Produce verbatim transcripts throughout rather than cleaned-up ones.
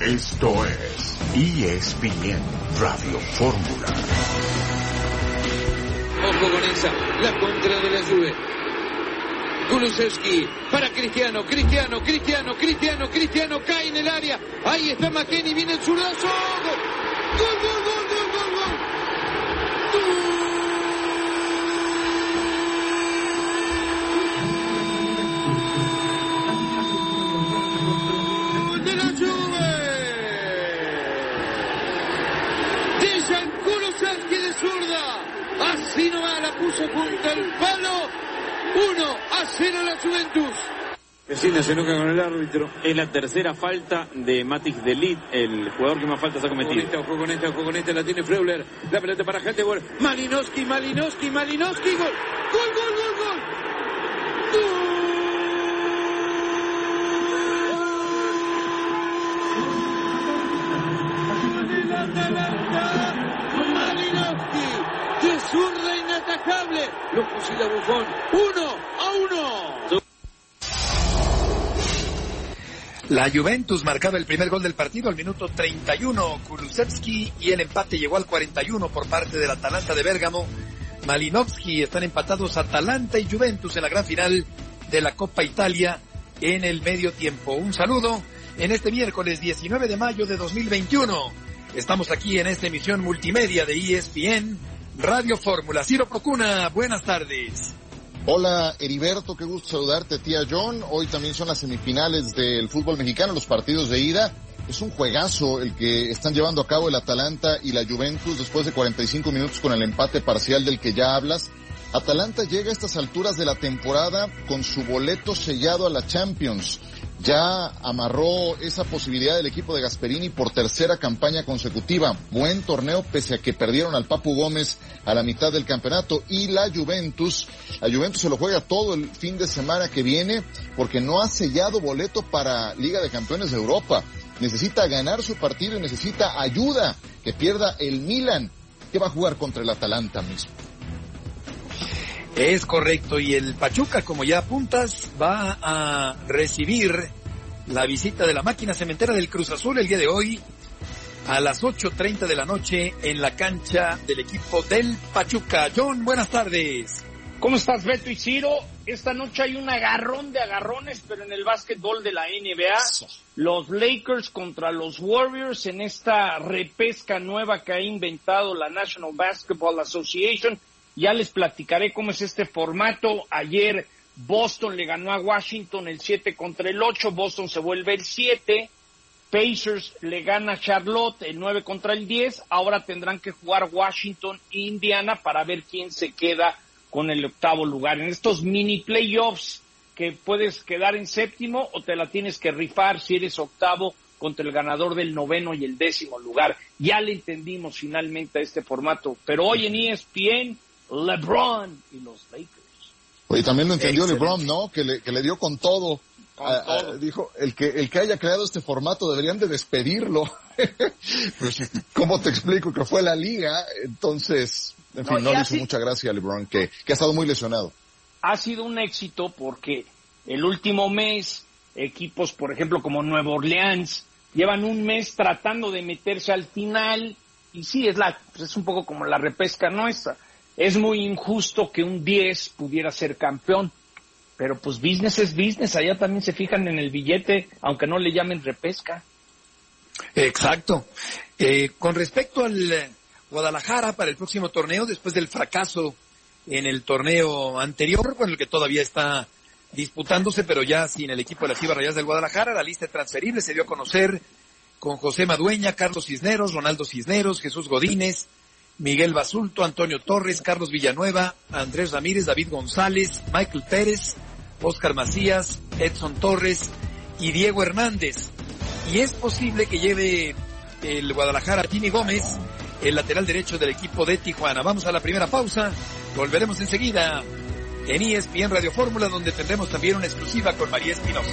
Esto es E S P N Radio Fórmula. Ojo con esa, la contra de la Juve. Kulusevski para Cristiano, Cristiano, Cristiano, Cristiano, Cristiano, cae en el área. Ahí está McKennie, viene el zurdazo. ¡Gol! ¡Gol, gol, gol, gol, gol, gol! ¡Gol de la Juve! Dejan Kulusevski de zurda. Así nomás la puso junto al palo. uno a cero la Juventus. Vecina se enoja con el árbitro. Es la tercera falta de Matic de Ligt, el jugador que más faltas ha cometido. Ojo con esta, ojo con esta, la tiene Freuler. La pelota para Hatteborg. Malinowski, Malinowski, Malinowski. Gol, gol, gol, gol, gol. ¡Gol del Atalanta! Malinowski. De zurda inatajable. Lo fusila Buffon. Uno a uno. La Juventus marcaba el primer gol del partido al minuto treinta y uno, Kulusevski, y el empate llegó al cuarenta y uno por parte del Atalanta de Bérgamo. Malinowski. Están empatados Atalanta y Juventus en la gran final de la Copa Italia en el medio tiempo. Un saludo en este miércoles diecinueve de mayo de dos mil veintiuno. Estamos aquí en esta emisión multimedia de E S P N Radio Fórmula. Ciro Procuna, buenas tardes. Hola Heriberto, qué gusto saludarte, tía John. Hoy también son las semifinales del fútbol mexicano, los partidos de ida. Es un juegazo el que están llevando a cabo el Atalanta y la Juventus después de cuarenta y cinco minutos con el empate parcial del que ya hablas. Atalanta llega a estas alturas de la temporada con su boleto sellado a la Champions. Ya amarró esa posibilidad del equipo de Gasperini por tercera campaña consecutiva. Buen torneo pese a que perdieron al Papu Gómez a la mitad del campeonato. Y la Juventus, la Juventus se lo juega todo el fin de semana que viene porque no ha sellado boleto para Liga de Campeones de Europa. Necesita ganar su partido y necesita ayuda, que pierda el Milan, que va a jugar contra el Atalanta mismo. Es correcto, y el Pachuca, como ya apuntas, va a recibir la visita de la máquina cementera del Cruz Azul el día de hoy a las ocho treinta de la noche en la cancha del equipo del Pachuca. John, buenas tardes. ¿Cómo estás, Beto y Ciro? Esta noche hay un agarrón de agarrones, pero en el básquetbol de la N B A. Los Lakers contra los Warriors en esta repesca nueva que ha inventado la National Basketball Association. Ya les platicaré cómo es este formato. Ayer Boston le ganó a Washington el siete contra el ocho. Boston se vuelve el siete. Pacers le gana a Charlotte el nueve contra el diez. Ahora tendrán que jugar Washington e Indiana para ver quién se queda con el octavo lugar. En estos mini playoffs que puedes quedar en séptimo o te la tienes que rifar si eres octavo contra el ganador del noveno y el décimo lugar. Ya le entendimos finalmente a este formato. Pero hoy en E S P N, LeBron y los Lakers. Oye, también lo entendió Excelente. LeBron, ¿no? Que le, que le dio con todo. Con a, todo. A, dijo, el que, el que haya creado este formato deberían de despedirlo. Pues, ¿cómo te explico que fue la liga? Entonces, en No, fin, no le así- hizo mucha gracia a LeBron, que, que ha estado muy lesionado. Ha sido un éxito porque el último mes, equipos, por ejemplo, como Nueva Orleans, llevan un mes tratando de meterse al final, y sí, es la, pues es un poco como la repesca nuestra. Es muy injusto que un diez pudiera ser campeón, pero pues business es business, allá también se fijan en el billete, aunque no le llamen repesca. Exacto. Eh, con respecto al eh, Guadalajara para el próximo torneo, después del fracaso en el torneo anterior, con el que todavía está disputándose, pero ya sin el equipo de las Chivas Rayadas del Guadalajara, la lista de transferibles se dio a conocer con José Madueña, Carlos Cisneros, Ronaldo Cisneros, Jesús Godínez, Miguel Basulto, Antonio Torres, Carlos Villanueva, Andrés Ramírez, David González, Michael Pérez, Óscar Macías, Edson Torres y Diego Hernández. Y es posible que lleve el Guadalajara a Jimmy Gómez, el lateral derecho del equipo de Tijuana. Vamos a la primera pausa, volveremos enseguida en E S P N Radio Fórmula, donde tendremos también una exclusiva con María Espinosa.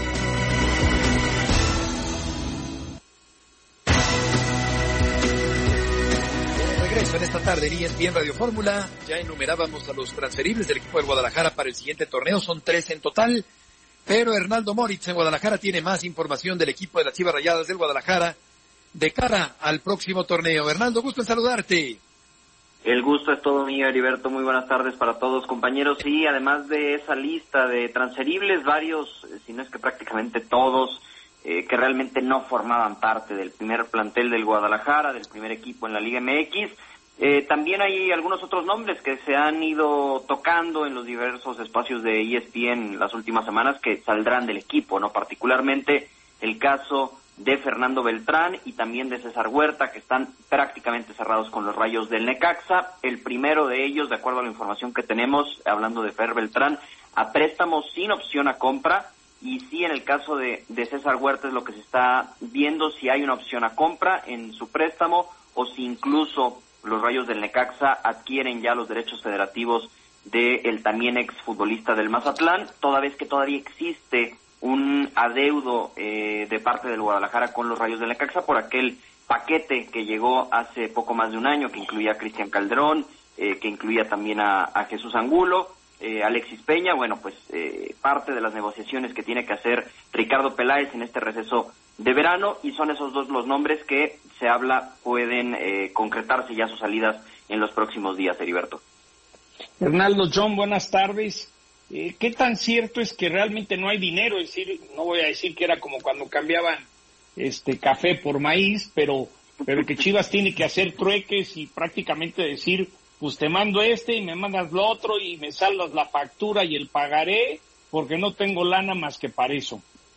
Regreso en esta tarde en E S P N Radio Fórmula. Ya enumerábamos a los transferibles del equipo del Guadalajara para el siguiente torneo, son tres en total, pero Hernaldo Moritz en Guadalajara tiene más información del equipo de las Chivas Rayadas del Guadalajara de cara al próximo torneo. Hernando, gusto en saludarte. El gusto es todo mío, Heriberto. Muy buenas tardes para todos, compañeros. Sí, además de esa lista de transferibles, varios, si no es que prácticamente todos, eh, que realmente no formaban parte del primer plantel del Guadalajara, del primer equipo en la Liga M X. Eh, también hay algunos otros nombres que se han ido tocando en los diversos espacios de E S P N en las últimas semanas que saldrán del equipo, ¿no? Particularmente el caso de Fernando Beltrán y también de César Huerta, que están prácticamente cerrados con los Rayos del Necaxa. El primero de ellos, de acuerdo a la información que tenemos, hablando de Fer Beltrán, a préstamo sin opción a compra, y sí, en el caso de, de César Huerta es lo que se está viendo, si hay una opción a compra en su préstamo o si incluso los Rayos del Necaxa adquieren ya los derechos federativos del también exfutbolista del Mazatlán, toda vez que todavía existe un adeudo eh, de parte del Guadalajara con los Rayos del Necaxa por aquel paquete que llegó hace poco más de un año, que incluía a Cristian Calderón, eh, que incluía también a, a Jesús Angulo, eh, Alexis Peña. Bueno, pues eh, parte de las negociaciones que tiene que hacer Ricardo Peláez en este receso de verano, y son esos dos los nombres que se habla pueden eh, concretarse ya sus salidas en los próximos días, Heriberto. Hernando, John, buenas tardes. Eh, ¿Qué tan cierto es que realmente no hay dinero? Es decir, no voy a decir que era como cuando cambiaban este café por maíz, pero pero que Chivas tiene que hacer trueques y prácticamente decir, pues te mando este y me mandas lo otro y me saldas la factura y el pagaré, porque no tengo lana más que para eso.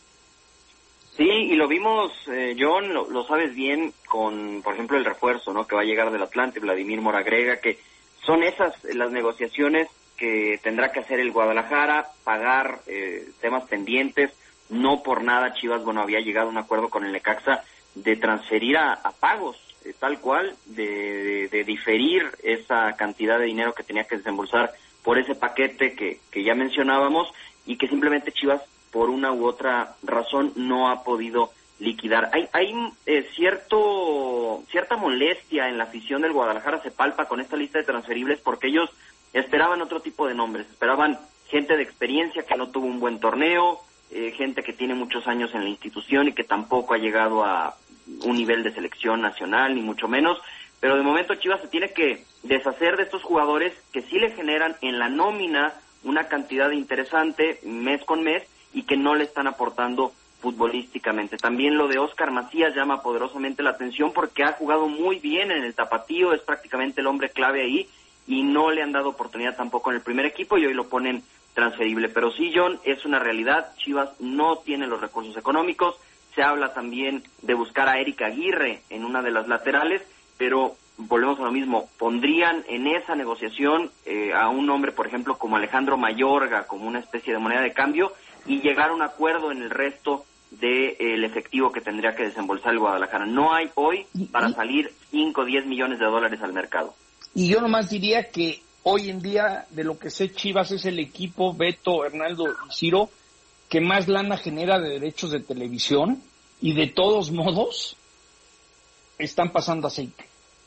Sí, y lo vimos, eh, John, lo, lo sabes bien, con, por ejemplo, el refuerzo, ¿no?, que va a llegar del Atlante, Vladimir Moragrega, que son esas las negociaciones que tendrá que hacer el Guadalajara, pagar eh, temas pendientes. No por nada Chivas, bueno, había llegado a un acuerdo con el Necaxa de transferir a, a pagos, eh, tal cual, de, de, de diferir esa cantidad de dinero que tenía que desembolsar por ese paquete que, que ya mencionábamos, y que simplemente Chivas, por una u otra razón, no ha podido liquidar. Hay, hay eh, cierto cierta molestia en la afición del Guadalajara, se palpa con esta lista de transferibles, porque ellos esperaban otro tipo de nombres, esperaban gente de experiencia que no tuvo un buen torneo, eh, gente que tiene muchos años en la institución y que tampoco ha llegado a un nivel de selección nacional, ni mucho menos, pero de momento Chivas se tiene que deshacer de estos jugadores que sí le generan en la nómina una cantidad interesante mes con mes y que no le están aportando futbolísticamente. También lo de Óscar Macías llama poderosamente la atención porque ha jugado muy bien en el Tapatío, es prácticamente el hombre clave ahí, y no le han dado oportunidad tampoco en el primer equipo y hoy lo ponen transferible. Pero sí, John, es una realidad, Chivas no tiene los recursos económicos. Se habla también de buscar a Eric Aguirre en una de las laterales, pero volvemos a lo mismo, pondrían en esa negociación eh, a un hombre, por ejemplo, como Alejandro Mayorga, como una especie de moneda de cambio, y llegar a un acuerdo en el resto del eh, efectivo que tendría que desembolsar el Guadalajara. No hay hoy para salir cinco o diez millones de dólares al mercado. Y yo nomás diría que hoy en día, de lo que sé, Chivas es el equipo, Beto, Hernaldo y Ciro, que más lana genera de derechos de televisión, y de todos modos están pasando aceite.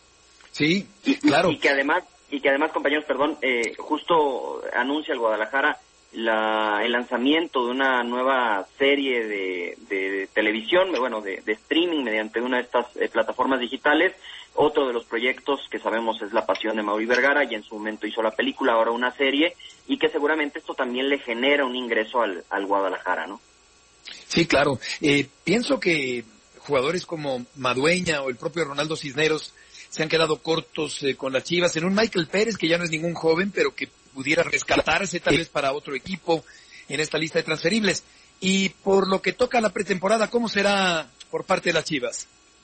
Sí, claro. Y, y que además, y que además, compañeros, perdón, eh, justo anuncia el Guadalajara la, el lanzamiento de una nueva serie de, de, de televisión, bueno, de, de streaming mediante una de estas eh, plataformas digitales. Otro de los proyectos que sabemos es La Pasión de Mauri Vergara, y en su momento hizo la película, ahora una serie, y que seguramente esto también le genera un ingreso al, al Guadalajara, ¿no? Sí, claro. Eh, pienso que jugadores como Madueña o el propio Ronaldo Cisneros se han quedado cortos eh, con las Chivas, en un Michael Pérez que ya no es ningún joven, pero que pudiera rescatarse tal vez para otro equipo en esta lista de transferibles. Y por lo que toca la pretemporada, ¿cómo será por parte de las Chivas?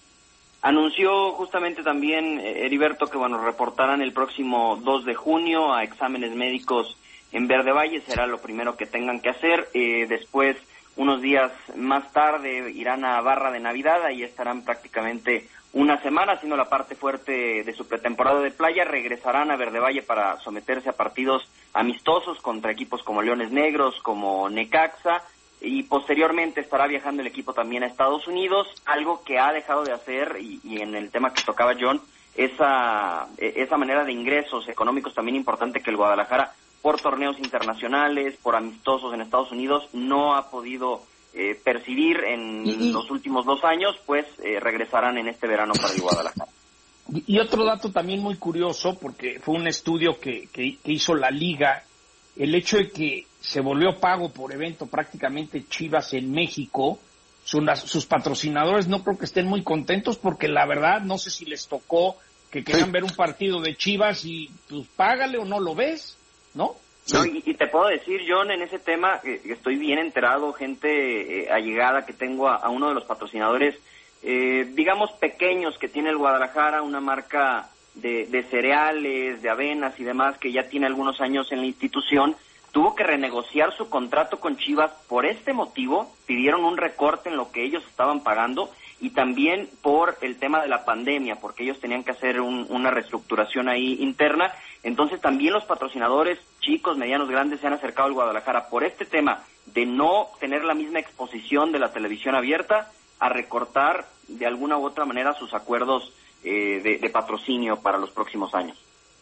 Anunció justamente también eh, Heriberto que, bueno, reportarán el próximo dos de junio a exámenes médicos en Verde Valle, será lo primero que tengan que hacer. Eh, después, unos días más tarde, irán a Barra de Navidad, ahí estarán prácticamente una semana haciendo la parte fuerte de su pretemporada de playa. Regresarán a Verde Valle para someterse a partidos amistosos contra equipos como Leones Negros, como Necaxa, y posteriormente estará viajando el equipo también a Estados Unidos, algo que ha dejado de hacer, y, y en el tema que tocaba John, esa, esa manera de ingresos económicos también importante que el Guadalajara, por torneos internacionales, por amistosos en Estados Unidos, no ha podido eh, percibir en y, y, los últimos dos años, pues eh, regresarán en este verano para el Guadalajara. Y, y otro dato también muy curioso, porque fue un estudio que, que, que hizo la Liga, el hecho de que se volvió pago por evento prácticamente Chivas en México. Sus patrocinadores no creo que estén muy contentos, porque la verdad no sé si les tocó que quieran sí. ver un partido de Chivas y pues págale o no lo ves, ¿no? Sí. No, y, y te puedo decir, John, en ese tema, que, que estoy bien enterado, gente eh, allegada que tengo a, a uno de los patrocinadores, eh, digamos, pequeños que tiene el Guadalajara, una marca de, de cereales, de avenas y demás, que ya tiene algunos años en la institución, tuvo que renegociar su contrato con Chivas por este motivo, pidieron un recorte en lo que ellos estaban pagando y también por el tema de la pandemia, porque ellos tenían que hacer un, una reestructuración ahí interna. Entonces también los patrocinadores chicos, medianos, grandes se han acercado al Guadalajara por este tema de no tener la misma exposición de la televisión abierta, a recortar de alguna u otra manera sus acuerdos eh, de, de patrocinio para los próximos años.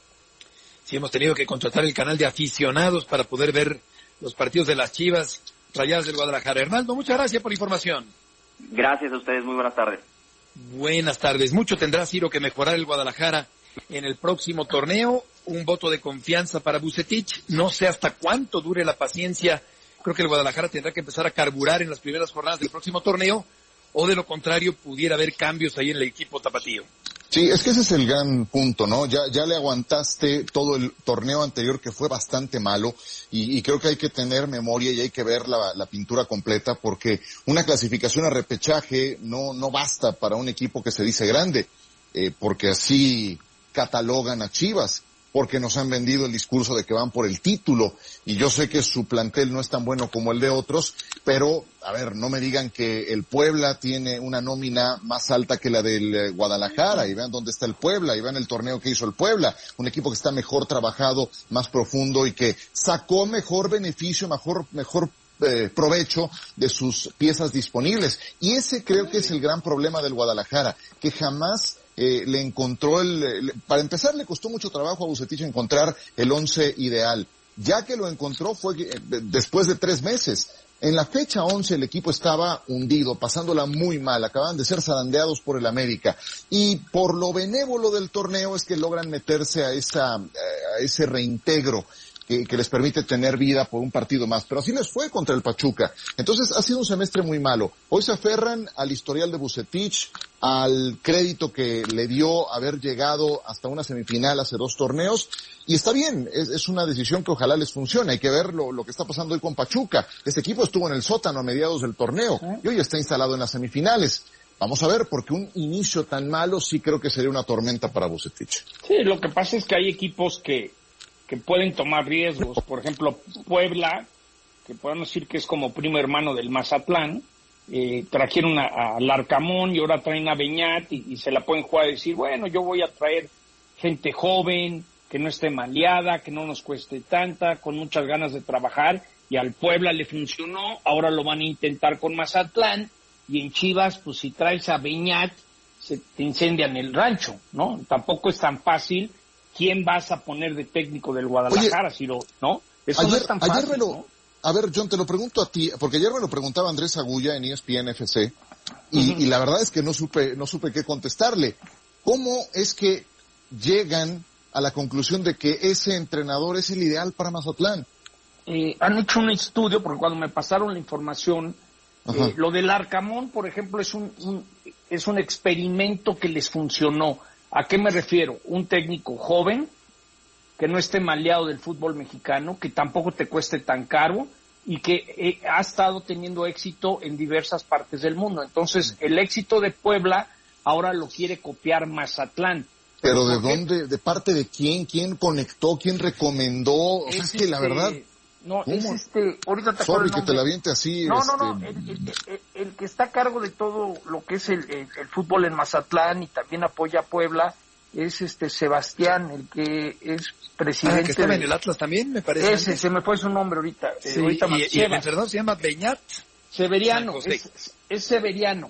Sí, hemos tenido que contratar el canal de aficionados para poder ver los partidos de las Chivas Rayadas del Guadalajara. Hernaldo, muchas gracias por la información. Gracias a ustedes, muy buenas tardes. Buenas tardes. Mucho tendrá, Ciro, que mejorar el Guadalajara en el próximo torneo. Un voto de confianza para Vucetich. No sé hasta cuánto dure la paciencia. Creo que el Guadalajara tendrá que empezar a carburar en las primeras jornadas del próximo torneo, o de lo contrario pudiera haber cambios ahí en el equipo tapatío. Sí, es que ese es el gran punto, ¿no? Ya, ya le aguantaste todo el torneo anterior, que fue bastante malo, y, y creo que hay que tener memoria y hay que ver la, la pintura completa, porque una clasificación a repechaje no, no basta para un equipo que se dice grande, eh, porque así catalogan a Chivas, porque nos han vendido el discurso de que van por el título, y yo sé que su plantel no es tan bueno como el de otros, pero, a ver, no me digan que el Puebla tiene una nómina más alta que la del Guadalajara, y vean dónde está el Puebla, y vean el torneo que hizo el Puebla, un equipo que está mejor trabajado, más profundo, y que sacó mejor beneficio, mejor, mejor eh, provecho de sus piezas disponibles, y ese creo que es el gran problema del Guadalajara, que jamás Eh, le encontró el, le, para empezar le costó mucho trabajo a Vucetich encontrar el once ideal. Ya que lo encontró fue eh, después de tres meses. En la fecha once el equipo estaba hundido, pasándola muy mal, acaban de ser zarandeados por el América. Y por lo benévolo del torneo es que logran meterse a esa, a ese reintegro que, que les permite tener vida por un partido más. Pero así les fue contra el Pachuca. Entonces ha sido un semestre muy malo. Hoy se aferran al historial de Vucetich, al crédito que le dio haber llegado hasta una semifinal hace dos torneos, y está bien, es, es una decisión que ojalá les funcione. Hay que ver lo, lo que está pasando hoy con Pachuca. Este equipo estuvo en el sótano a mediados del torneo y hoy está instalado en las semifinales. Vamos a ver, porque un inicio tan malo sí creo que sería una tormenta para Vucetich. Sí, lo que pasa es que hay equipos que que pueden tomar riesgos. Por ejemplo, Puebla, que podemos decir que es como primo hermano del Mazatlán, eh, trajeron a, a Larcamón y ahora traen a Beñat y, y se la pueden jugar a decir, bueno, yo voy a traer gente joven, que no esté maleada, que no nos cueste tanta, con muchas ganas de trabajar, y al Puebla le funcionó, ahora lo van a intentar con Mazatlán, y en Chivas, pues si traes a Beñat, se te incendian el rancho, ¿no? Tampoco es tan fácil. ¿Quién vas a poner de técnico del Guadalajara, Oye, Ciro? ¿No? Eso ayer, no es tan fácil, ayer me lo, ¿no? A ver, John, te lo pregunto a ti, porque ayer me lo preguntaba Andrés Agulla en E S P N F C, y, uh-huh. y la verdad es que no supe, no supe qué contestarle. ¿Cómo es que llegan a la conclusión de que ese entrenador es el ideal para Mazatlán? Eh, han hecho un estudio, porque cuando me pasaron la información, eh, lo del Arcamón, por ejemplo, es un, un, es un experimento que les funcionó. ¿A qué me refiero? Un técnico joven, que no esté maleado del fútbol mexicano, que tampoco te cueste tan caro y que eh, ha estado teniendo éxito en diversas partes del mundo. Entonces, el éxito de Puebla ahora lo quiere copiar Mazatlán. ¿Pero de dónde? ¿De parte de quién? ¿Quién conectó? ¿Quién recomendó? O sea, es, es que la verdad... No, ¿cómo? Es este... Ahorita te Sorry que te la aviente así. No, este... no, no. El, el, el, el que está a cargo de todo lo que es el, el, el fútbol en Mazatlán y también apoya a Puebla es este Sebastián, el que es presidente. Ah, que estaba de... en el Atlas también, me parece. Ese, antes. Se me fue su nombre ahorita. Sí, eh, ahorita y, y el entrenador se llama Beñat. Severiano, es, es Severiano.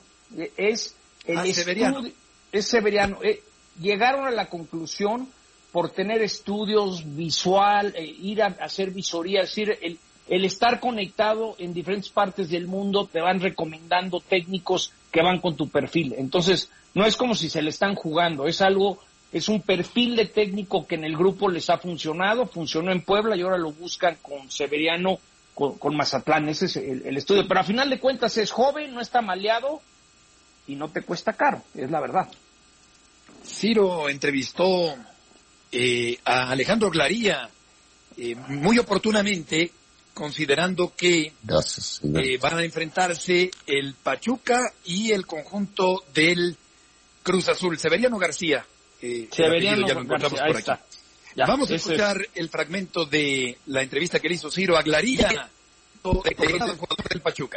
Es el ah, estudio, Severiano. Es Severiano. Eh, llegaron a la conclusión por tener estudios visual, eh, ir a, a hacer visoría, es decir, el, el estar conectado en diferentes partes del mundo te van recomendando técnicos que van con tu perfil. Entonces, no es como si se le están jugando, es algo, es un perfil de técnico que en el grupo les ha funcionado, funcionó en Puebla y ahora lo buscan con Severiano, con, con Mazatlán. Ese es el, el estudio. Pero a final de cuentas es joven, no está maleado y no te cuesta caro, es la verdad. Ciro entrevistó eh, a Alejandro Glaría eh, muy oportunamente, considerando que Gracias, eh, van a enfrentarse el Pachuca y el conjunto del Cruz Azul. Severiano García. Eh, Severiano ya lo encontramos García, por ahí aquí. está. Ya, Vamos a ese escuchar es. el fragmento de la entrevista que le hizo Ciro a Glaría, del jugador del Pachuca.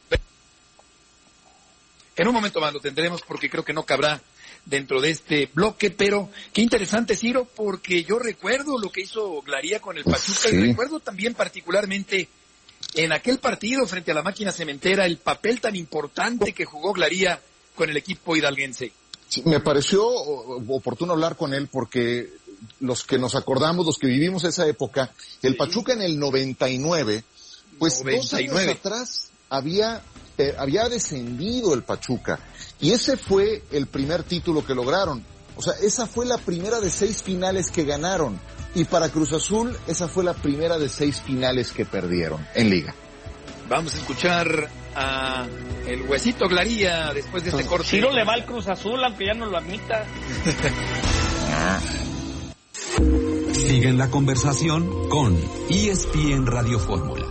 En un momento más lo tendremos porque creo que no cabrá dentro de este bloque, pero qué interesante, Ciro, porque yo recuerdo lo que hizo Glaría con el Pachuca, sí, y recuerdo también particularmente en aquel partido frente a la Máquina Cementera el papel tan importante que jugó Glaría con el equipo hidalguense. Sí, me pareció oportuno hablar con él porque los que nos acordamos, los que vivimos esa época, el Pachuca en el noventa y nueve, pues noventa y nueve. Dos años atrás había, eh, había descendido el Pachuca y ese fue el primer título que lograron. O sea, esa fue la primera de seis finales que ganaron y para Cruz Azul esa fue la primera de seis finales que perdieron en Liga. Vamos a escuchar a el Huesito Glaría después de este corte. Ciro le va al Cruz Azul, aunque ya no lo admita. Sigue en la conversación con E S P N Radio Fórmula.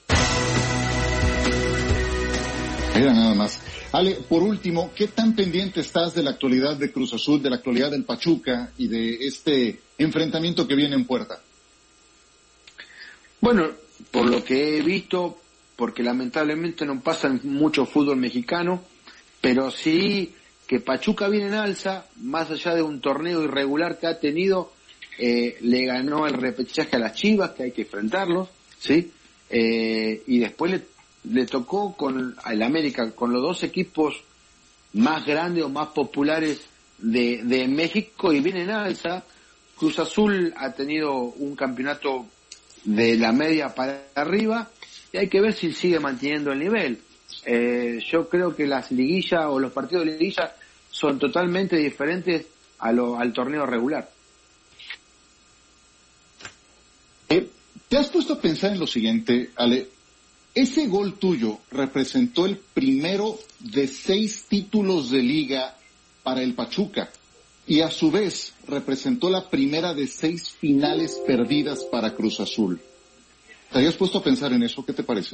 Mira nada más. Ale, por último, ¿qué tan pendiente estás de la actualidad de Cruz Azul, de la actualidad del Pachuca y de este enfrentamiento que viene en puerta? Bueno, por lo que he visto, porque lamentablemente no pasa mucho fútbol mexicano, pero sí que Pachuca viene en alza, más allá de un torneo irregular que ha tenido, eh, le ganó el repechaje a las Chivas, que hay que enfrentarlos, ¿sí? Eh, y después le, le tocó con el América, con los dos equipos más grandes o más populares de, de México, y viene en alza. Cruz Azul ha tenido un campeonato de la media para arriba, y hay que ver si sigue manteniendo el nivel. Eh, yo creo que las liguillas o los partidos de liguilla son totalmente diferentes a lo, al torneo regular. Eh, ¿Te has puesto a pensar en lo siguiente, Ale? Ese gol tuyo representó el primero de seis títulos de liga para el Pachuca y a su vez representó la primera de seis finales perdidas para Cruz Azul. ¿Te habías puesto a pensar en eso? ¿Qué te parece?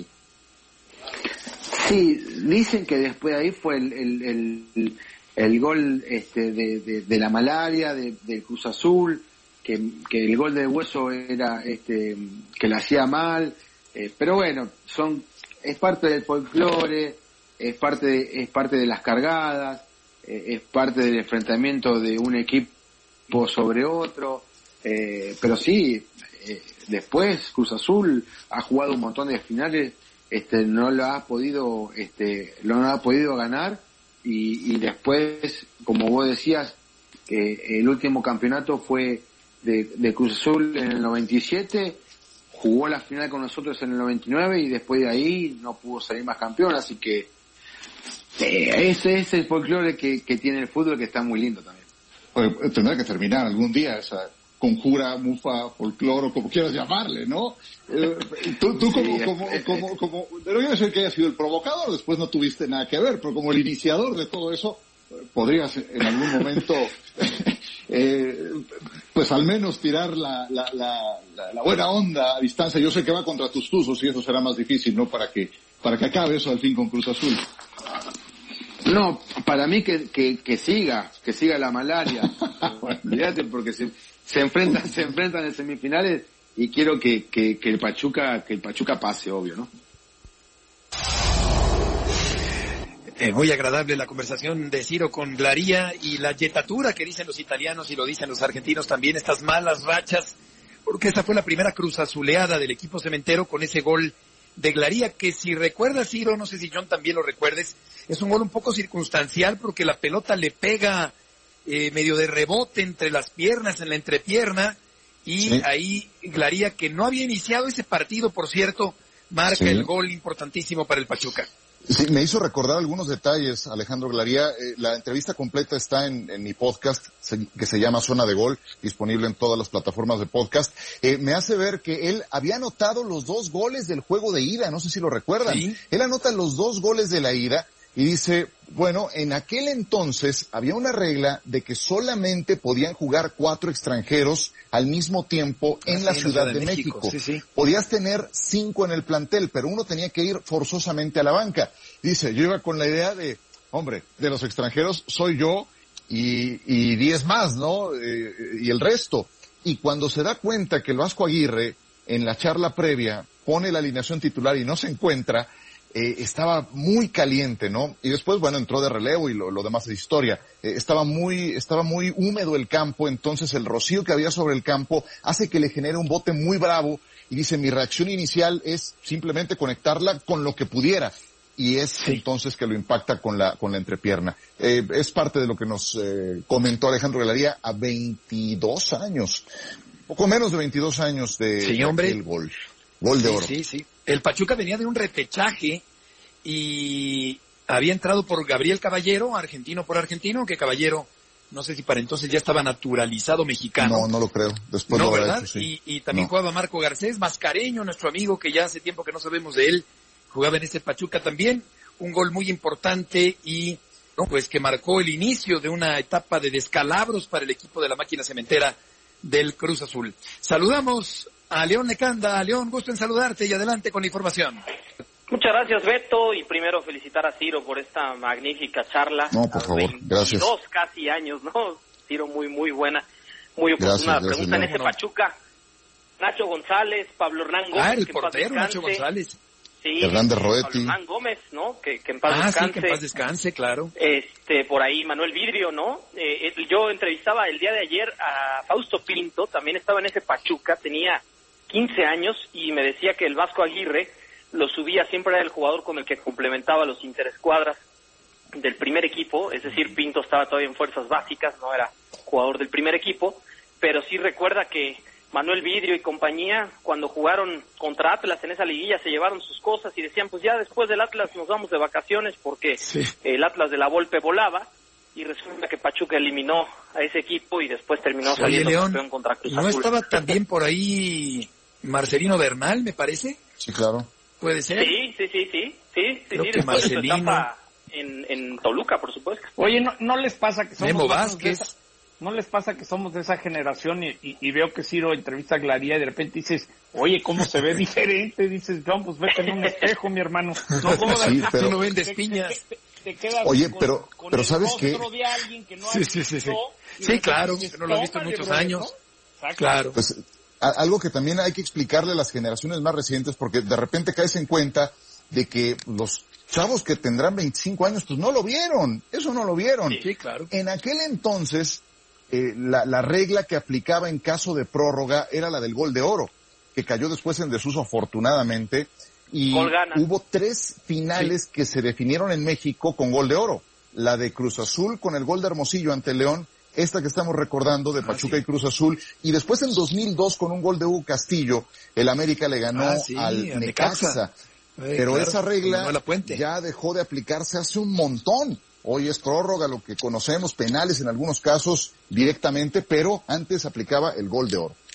Sí, dicen que después de ahí fue el, el, el, el gol este, de, de, de la malaria, de, del Cruz Azul, que, que el gol de Hueso era este, que lo hacía mal, eh, pero bueno, son es parte del folclore, es parte de, es parte de las cargadas, eh, es parte del enfrentamiento de un equipo sobre otro, eh, pero sí, eh, después Cruz Azul ha jugado un montón de finales, este no lo ha podido este no lo ha podido ganar y, y después, como vos decías, que el último campeonato fue de, de Cruz Azul en el noventa y siete, jugó la final con nosotros en el noventa y nueve y después de ahí no pudo salir más campeón, así que eh, ese es el folclore que, que tiene el fútbol, que está muy lindo también. Pues, tendrá que terminar algún día esa conjura, mufa, folclore, como quieras llamarle, ¿no? Eh, tú tú como, sí, como, como, como, pero yo no sé que haya sido el provocador, después no tuviste nada que ver, pero como el iniciador de todo eso, podrías en algún momento, eh, pues al menos tirar la, la, la, la, la buena onda a distancia. Yo sé que va contra tus tuzos y eso será más difícil, ¿no? Para que, para que acabe eso al fin con Cruz Azul. No, para mí que, que, que siga, que siga la malaria. Bueno, fíjate, porque se, se enfrentan, se enfrentan en semifinales y quiero que, que, que el Pachuca, que el Pachuca pase, obvio, ¿no? Eh, muy agradable la conversación de Ciro con Glaría y la yetatura que dicen los italianos y lo dicen los argentinos también, estas malas rachas, porque esta fue la primera cruz azuleada del equipo cementero con ese gol de Glaría, que si recuerdas, Ciro, no sé si John también lo recuerdes, es un gol un poco circunstancial porque la pelota le pega eh, medio de rebote entre las piernas, en la entrepierna, y sí. Ahí Glaría, que no había iniciado ese partido, por cierto, marca Sí. el gol importantísimo para el Pachuca. Sí, me hizo recordar algunos detalles, Alejandro Glaría. Eh, la entrevista completa está en, en mi podcast, se, que se llama Zona de Gol, disponible en todas las plataformas de podcast. Eh, me hace ver que él había anotado los dos goles del juego de ida, no sé si lo recuerdan. ¿Sí? Él anota los dos goles de la ida y dice, bueno, en aquel entonces había una regla de que solamente podían jugar cuatro extranjeros al mismo tiempo en la Ciudad de México. Sí, sí. Podías tener cinco en el plantel, pero uno tenía que ir forzosamente a la banca. Dice, yo iba con la idea de, hombre, de los extranjeros soy yo y, y diez más, ¿no? Eh, y el resto. Y cuando se da cuenta que el Vasco Aguirre, en la charla previa, pone la alineación titular y no se encuentra, Eh, estaba muy caliente, ¿no? Y después, bueno, entró de relevo y lo, lo demás es historia. Eh, estaba muy, estaba muy húmedo el campo, entonces el rocío que había sobre el campo hace que le genere un bote muy bravo y dice, mi reacción inicial es simplemente conectarla con lo que pudiera. Y es sí. entonces que lo impacta con la, con la entrepierna. Eh, es parte de lo que nos eh, comentó Alejandro Glaría a veintidós años. Poco menos de veintidós años de, sí, de hombre. aquel gol. Gol de sí, oro. Sí, sí. El Pachuca venía de un repechaje y había entrado por Gabriel Caballero, argentino por argentino, que Caballero, no sé si para entonces ya estaba naturalizado mexicano. No, no lo creo. Después no, lo ¿verdad? hecho, sí. Y, y también no. jugaba Marco Garcés, Mascareño, nuestro amigo, que ya hace tiempo que no sabemos de él, jugaba en ese Pachuca también. Un gol muy importante y, no, pues que marcó el inicio de una etapa de descalabros para el equipo de la máquina cementera del Cruz Azul. Saludamos a León Lecanda. León, gusto en saludarte y adelante con la información. Muchas gracias, Beto, y primero felicitar a Ciro por esta magnífica charla. No, por favor, gracias. Dos casi años, ¿no? Ciro, muy, muy buena, muy oportuna. Gracias, Pregunta gracias, en ese Pachuca, Nacho González, Pablo Hernán Gómez. Ah, el que portero, Nacho González. Sí, Hernández Pablo Roetti. Hernán Gómez, ¿no? Que, que en paz ah, descanse. sí, que en paz descanse, claro. Este, por ahí Manuel Vidrio, ¿no? Eh, yo entrevistaba el día de ayer a Fausto Pinto, también estaba en ese Pachuca, tenía quince años y me decía que el Vasco Aguirre lo subía, siempre era el jugador con el que complementaba los interescuadras del primer equipo, es decir, Pinto estaba todavía en fuerzas básicas, no era jugador del primer equipo, pero sí recuerda que Manuel Vidrio y compañía, cuando jugaron contra Atlas en esa liguilla, se llevaron sus cosas y decían, pues ya después del Atlas nos vamos de vacaciones porque sí. el Atlas de la Volpe volaba, y resulta que Pachuca eliminó a ese equipo y después terminó Oye, saliendo León, campeón contra Cruz ¿no Azul? estaba también por ahí Marcelino Bernal, me parece? Sí, claro. ¿Puede ser? Sí, sí, sí, sí, sí, sí, Creo sí que después de su Marcelino. etapa en, en Toluca, por supuesto. Oye, ¿no, no les pasa que somos Memo más Vázquez. de esa- no les pasa que somos de esa generación y, y, y veo que Ciro entrevista a Glaría y de repente dices, oye, ¿cómo se ve diferente? Dices, John, pues vete en un espejo, mi hermano. No, ¿cómo Sí, de- pero- Tú no vendes te- piñas. te- te- te quedas Oye, con- pero- con pero el ¿sabes rostro qué? de alguien que no Sí, has sí, sí, sí. visto, y Sí, de claro, repente que no lo has visto en tómale, muchos brother, años. ¿no? Exacto. Claro. Pues a- algo que también hay que explicarle a las generaciones más recientes, porque de repente caes en cuenta de que los chavos que tendrán veinticinco años, pues no lo vieron, eso no lo vieron. Sí, claro. En aquel entonces, eh, la, la regla que aplicaba en caso de prórroga era la del gol de oro, que cayó después en desuso afortunadamente, y Gol gana. hubo tres finales que se definieron en México con gol de oro. La de Cruz Azul con el gol de Hermosillo ante León, esta que estamos recordando de Pachuca sí. y Cruz Azul, y después en dos mil dos con un gol de Hugo Castillo, el América le ganó Ah, sí, al al Necaxa. Necaxa. Eh, Pero claro, esa regla Manuel Lapuente. ya dejó de aplicarse hace un montón. Hoy es prórroga, lo que conocemos, penales en algunos casos directamente, pero antes aplicaba el gol de oro.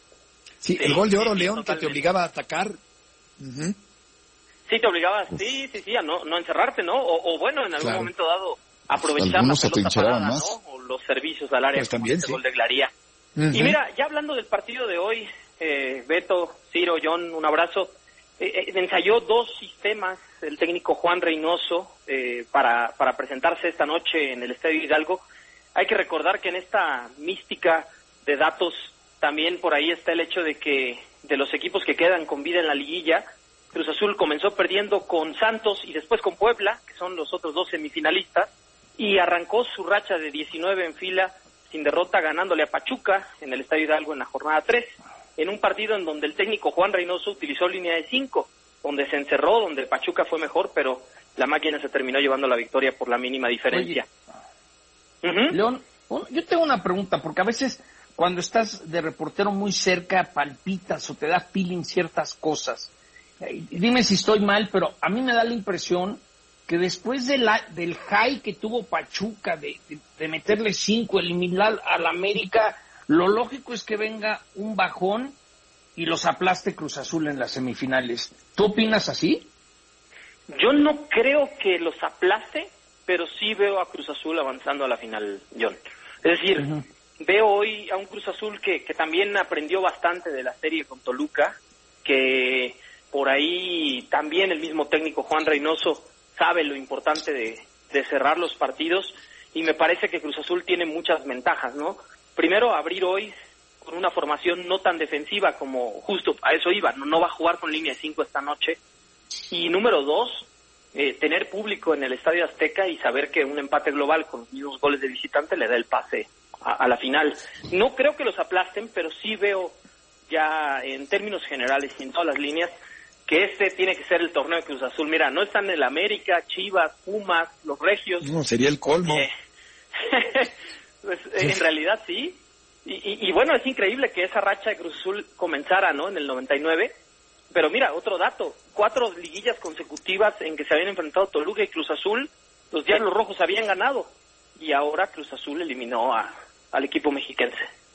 Sí, el Sí, gol de oro, sí, León, que te totalmente. obligaba a atacar. Ujú. Sí, te obligaba, sí, sí, sí, a no, no encerrarte, ¿no? O, o bueno, en algún Claro. momento dado, aprovechar la Algunos se pelota trincheraban parada, más. ¿no? O los servicios al área, Pues como también, este sí. gol de Glaría. Ujú. Y mira, ya hablando del partido de hoy, eh, Beto, Ciro, John, un abrazo. Eh, eh, ensayó dos sistemas el técnico Juan Reynoso eh, para, para presentarse esta noche en el Estadio Hidalgo. Hay que recordar que en esta mística de datos también por ahí está el hecho de que de los equipos que quedan con vida en la liguilla, Cruz Azul comenzó perdiendo con Santos y después con Puebla, que son los otros dos semifinalistas, y arrancó su racha de diecinueve en fila sin derrota, ganándole a Pachuca en el Estadio Hidalgo en la jornada tres, en un partido en donde el técnico Juan Reynoso utilizó línea de cinco, donde se encerró, donde Pachuca fue mejor, pero la máquina se terminó llevando la victoria por la mínima diferencia. Uh-huh. León, un- yo tengo una pregunta, porque a veces cuando estás de reportero muy cerca palpitas o te da feeling ciertas cosas. eh, dime si estoy mal, pero a mí me da la impresión que después de la, del high que tuvo Pachuca de, de, de meterle cinco, eliminar al América, lo lógico es que venga un bajón y los aplaste Cruz Azul en las semifinales. ¿Tú opinas así? Yo no creo que los aplaste, pero sí veo a Cruz Azul avanzando a la final, John. Es decir, uh-huh. veo hoy a un Cruz Azul que, que también aprendió bastante de la serie con Toluca, que por ahí también el mismo técnico Juan Reynoso sabe lo importante de, de cerrar los partidos, y me parece que Cruz Azul tiene muchas ventajas, ¿no? Primero, abrir hoy con una formación no tan defensiva como justo a eso iba, no, no va a jugar con línea de cinco esta noche. Y número dos, eh, tener público en el Estadio Azteca y saber que un empate global con los mismos goles de visitante le da el pase a, a la final. No creo que los aplasten, pero sí veo ya en términos generales y en todas las líneas que este tiene que ser el torneo de Cruz Azul. Mira, no están el América, Chivas, Pumas, los Regios. No, sería el colmo. Eh, pues, eh, en realidad sí. Y, y, y bueno, es increíble que esa racha de Cruz Azul comenzara, ¿no? En el noventa y nueve. Pero mira, otro dato, cuatro liguillas consecutivas en que se habían enfrentado Toluca y Cruz Azul, los Diablos Rojos habían ganado. Y ahora Cruz Azul eliminó a, al equipo mexiquense.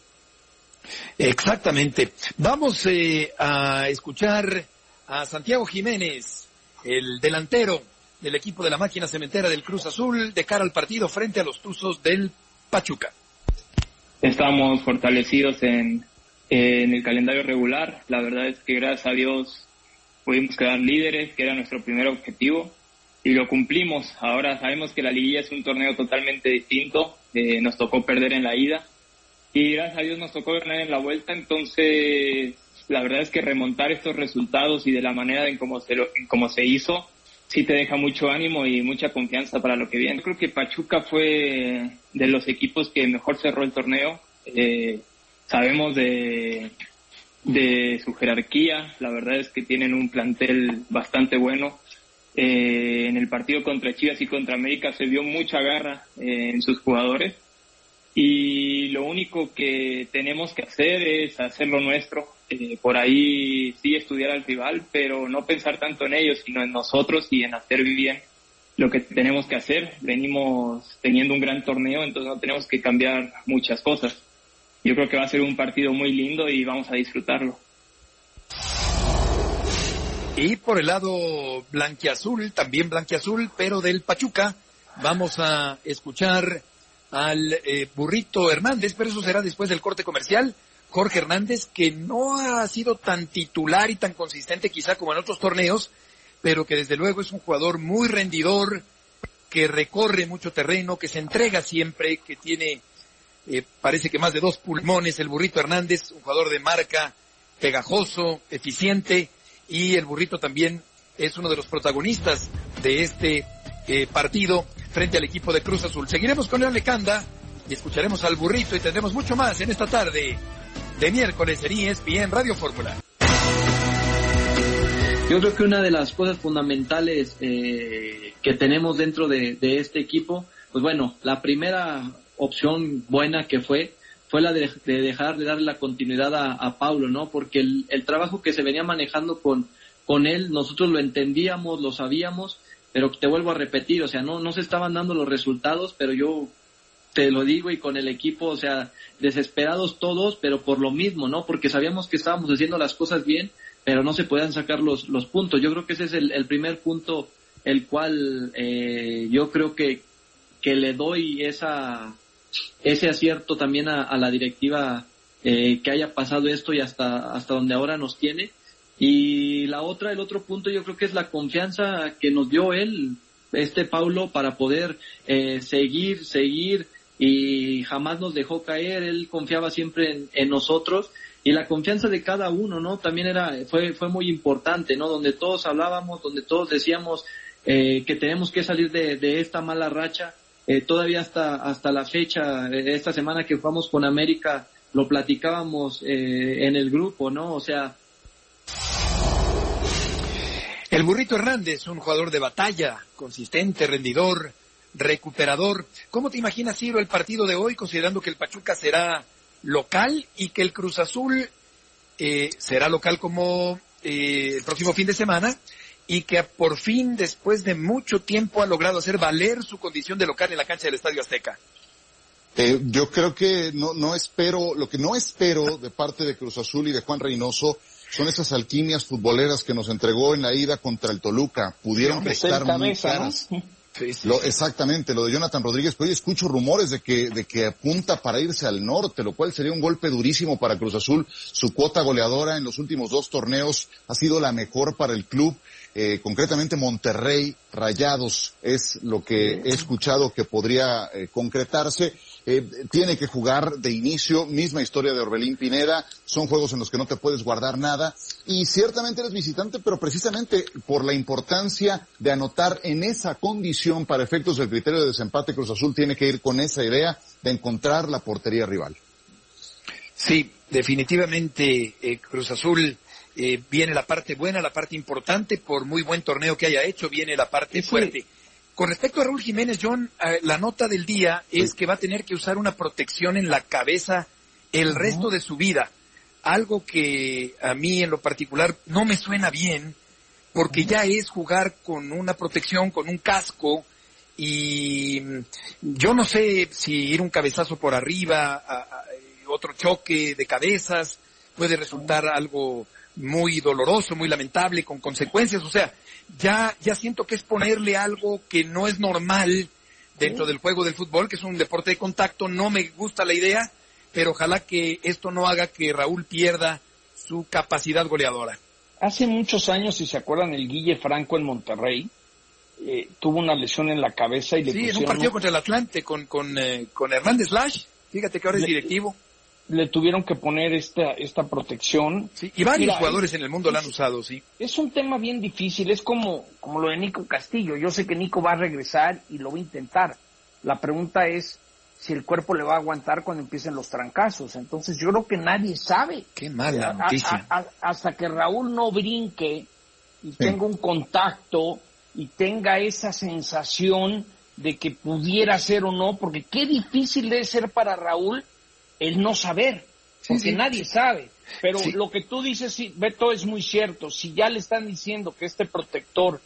Exactamente. Vamos eh, a escuchar a Santiago Jiménez, el delantero del equipo de la máquina cementera del Cruz Azul, de cara al partido frente a los Tuzos del Pachuca. Estamos fortalecidos en, en el calendario regular. La verdad es que gracias a Dios pudimos quedar líderes, que era nuestro primer objetivo, y lo cumplimos. Ahora sabemos que la liguilla es un torneo totalmente distinto. Eh, nos tocó perder en la ida y gracias a Dios nos tocó ganar en la vuelta. Entonces la verdad es que remontar estos resultados y de la manera en cómo se, lo, en cómo se hizo, sí te deja mucho ánimo y mucha confianza para lo que viene. Yo creo que Pachuca fue de los equipos que mejor cerró el torneo. Eh, sabemos de, de su jerarquía, la verdad es que tienen un plantel bastante bueno. Eh, en el partido contra Chivas y contra América se vio mucha garra eh, en sus jugadores, y lo único que tenemos que hacer es hacer lo nuestro. Eh, por ahí sí estudiar al rival, pero no pensar tanto en ellos, sino en nosotros y en hacer bien lo que tenemos que hacer. Venimos teniendo un gran torneo, entonces no tenemos que cambiar muchas cosas. Yo creo que va a ser un partido muy lindo y vamos a disfrutarlo. Y por el lado blanquiazul, también blanquiazul, pero del Pachuca, vamos a escuchar al eh, Burrito Hernández, pero eso será después del corte comercial. Jorge Hernández, que no ha sido tan titular y tan consistente quizá como en otros torneos, pero que desde luego es un jugador muy rendidor, que recorre mucho terreno, que se entrega siempre, que tiene, eh, parece que más de dos pulmones el Burrito Hernández, un jugador de marca, pegajoso, eficiente, y el Burrito también es uno de los protagonistas de este eh, partido frente al equipo de Cruz Azul. Seguiremos con León Lecanda y escucharemos al Burrito y tendremos mucho más en esta tarde de miércoles en E S P N Radio Fórmula. Yo creo que una de las cosas fundamentales eh, que tenemos dentro de, de este equipo, pues bueno, la primera opción buena que fue, fue la de, de dejar de darle la continuidad a, a Paulo, ¿no? Porque el, el trabajo que se venía manejando con, con él, nosotros lo entendíamos, lo sabíamos, pero te vuelvo a repetir, o sea, no, no se estaban dando los resultados, pero yo te lo digo, y con el equipo, o sea, desesperados todos, pero por lo mismo, ¿no? Porque sabíamos que estábamos haciendo las cosas bien, pero no se podían sacar los, los puntos. Yo creo que ese es el, el primer punto, el cual eh, yo creo que, que le doy esa, ese acierto también a, a la directiva, eh, que haya pasado esto y hasta, hasta donde ahora nos tiene. Y la otra, el otro punto, yo creo que es la confianza que nos dio él, este Paulo, para poder eh, seguir, seguir, y jamás nos dejó caer. Él confiaba siempre en, en nosotros, y la confianza de cada uno, ¿no? También era, fue, fue muy importante, ¿no? Donde todos hablábamos, donde todos decíamos eh, que tenemos que salir de, de esta mala racha. Eh, todavía hasta, hasta la fecha, eh, esta semana que jugamos con América, lo platicábamos eh, en el grupo, ¿no? O sea, el Burrito Hernández, un jugador de batalla, consistente, rendidor, recuperador. ¿Cómo te imaginas, Ciro, el partido de hoy, considerando que el Pachuca será local y que el Cruz Azul eh, será local como eh, el próximo fin de semana y que por fin, después de mucho tiempo, ha logrado hacer valer su condición de local en la cancha del Estadio Azteca. Eh, yo creo que no, no espero, lo que no espero de parte de Cruz Azul y de Juan Reynoso son esas alquimias futboleras que nos entregó en la ida contra el Toluca. Pudieron costar muy caras. ¿No? Sí, sí. Lo, exactamente, lo de Jonathan Rodríguez, pero hoy escucho rumores de que, de que apunta para irse al norte, lo cual sería un golpe durísimo para Cruz Azul. Su cuota goleadora en los últimos dos torneos ha sido la mejor para el club. Eh, concretamente Monterrey, Rayados, es lo que he escuchado que podría eh, concretarse. Eh, tiene que jugar de inicio, misma historia de Orbelín Pineda, son juegos en los que no te puedes guardar nada, y ciertamente eres visitante, pero precisamente por la importancia de anotar en esa condición para efectos del criterio de desempate, Cruz Azul tiene que ir con esa idea de encontrar la portería rival. Sí, definitivamente eh, Cruz Azul... Eh, viene la parte buena, la parte importante, por muy buen torneo que haya hecho, viene la parte sí. fuerte. Con respecto a Raúl Jiménez, John, eh, la nota del día es sí. que va a tener que usar una protección en la cabeza el uh-huh. resto de su vida. Algo que a mí en lo particular no me suena bien, porque uh-huh. ya es jugar con una protección, con un casco, y yo no sé si ir un cabezazo por arriba, a, a, otro choque de cabezas, puede resultar uh-huh. algo muy doloroso, muy lamentable, con consecuencias, o sea, ya ya siento que es ponerle algo que no es normal dentro ¿Sí? del juego del fútbol, que es un deporte de contacto. No me gusta la idea, pero ojalá que esto no haga que Raúl pierda su capacidad goleadora. Hace muchos años, si se acuerdan, el Guille Franco en Monterrey eh, tuvo una lesión en la cabeza y le sí, pusieron... Sí, en un partido contra el Atlante con con, eh, con Hernández Lash, fíjate que ahora le... es directivo. Le tuvieron que poner esta esta protección. Sí, y varios Mira, jugadores es, en el mundo es, la han usado, sí. Es un tema bien difícil, es como, como lo de Nico Castillo. Yo sé que Nico va a regresar y lo va a intentar. La pregunta es si el cuerpo le va a aguantar cuando empiecen los trancazos. Entonces yo creo que nadie sabe. Qué mala noticia. A, a, a, hasta que Raúl no brinque y sí. tenga un contacto y tenga esa sensación de que pudiera ser o no, porque qué difícil debe ser para Raúl el no saber, porque sí, sí. nadie sabe. Pero sí. lo que tú dices, sí, Beto, es muy cierto. Si ya le están diciendo que este protector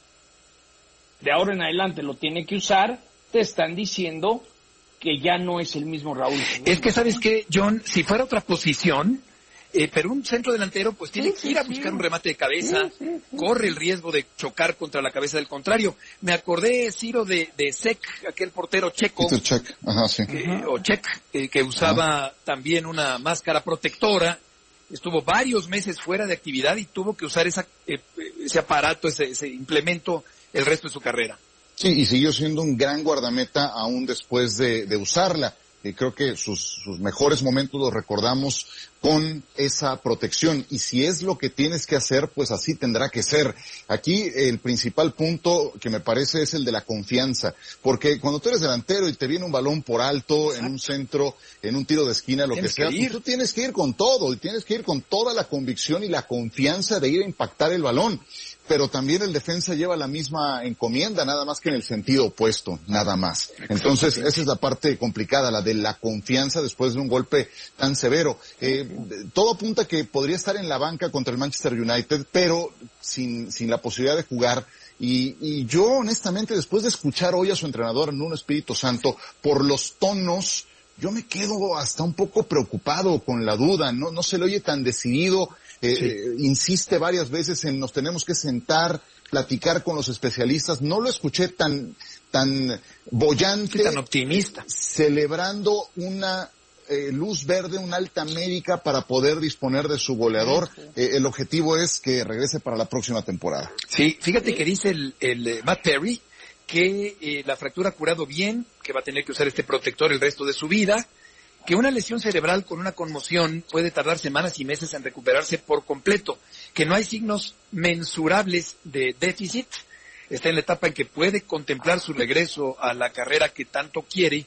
de ahora en adelante lo tiene que usar, te están diciendo que ya no es el mismo Raúl. Es que, ¿sabes qué, John? Si fuera otra posición, eh, pero un centro delantero pues tiene sí, que ir a buscar sí. un remate de cabeza, sí, sí, sí. corre el riesgo de chocar contra la cabeza del contrario. Me acordé, Ciro, de, de Cech, aquel portero checo. Peter Cech, ajá, sí. Que, o Cech, eh, que usaba ajá. también una máscara protectora. Estuvo varios meses fuera de actividad y tuvo que usar esa, eh, ese aparato, ese, ese implemento el resto de su carrera. Sí, y siguió siendo un gran guardameta aún después de, de usarla. Y creo que sus, sus mejores momentos los recordamos con esa protección. Y si es lo que tienes que hacer, pues así tendrá que ser. Aquí el principal punto que me parece es el de la confianza. Porque cuando tú eres delantero y te viene un balón por alto, Exacto. en un centro, en un tiro de esquina, lo tienes que sea, que tú tienes que ir con todo. Y tienes que ir con toda la convicción y la confianza de ir a impactar el balón. Pero también el defensa lleva la misma encomienda, nada más que en el sentido opuesto, nada más. Entonces, esa es la parte complicada, la de la confianza después de un golpe tan severo. Eh, todo apunta que podría estar en la banca contra el Manchester United, pero sin, sin la posibilidad de jugar. Y, y yo, honestamente, después de escuchar hoy a su entrenador, Nuno Espíritu Santo, por los tonos, yo me quedo hasta un poco preocupado con la duda, no, no se le oye tan decidido. Eh, sí. eh, insiste varias veces en nos tenemos que sentar, platicar con los especialistas. No lo escuché tan tan boyante, sí, tan optimista, celebrando una eh, luz verde, una alta médica para poder disponer de su goleador. Sí, sí. Eh, el objetivo es que regrese para la próxima temporada. Sí, fíjate que dice el, el eh, Matt Perry que eh, la fractura ha curado bien, que va a tener que usar este protector el resto de su vida, que una lesión cerebral con una conmoción puede tardar semanas y meses en recuperarse por completo, que no hay signos mensurables de déficit, está en la etapa en que puede contemplar su regreso a la carrera que tanto quiere,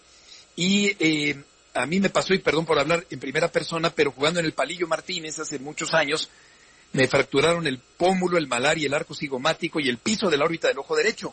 y eh, a mí me pasó, y perdón por hablar en primera persona, pero jugando en el Palillo Martínez hace muchos años, me fracturaron el pómulo, el malar y el arco cigomático y el piso de la órbita del ojo derecho,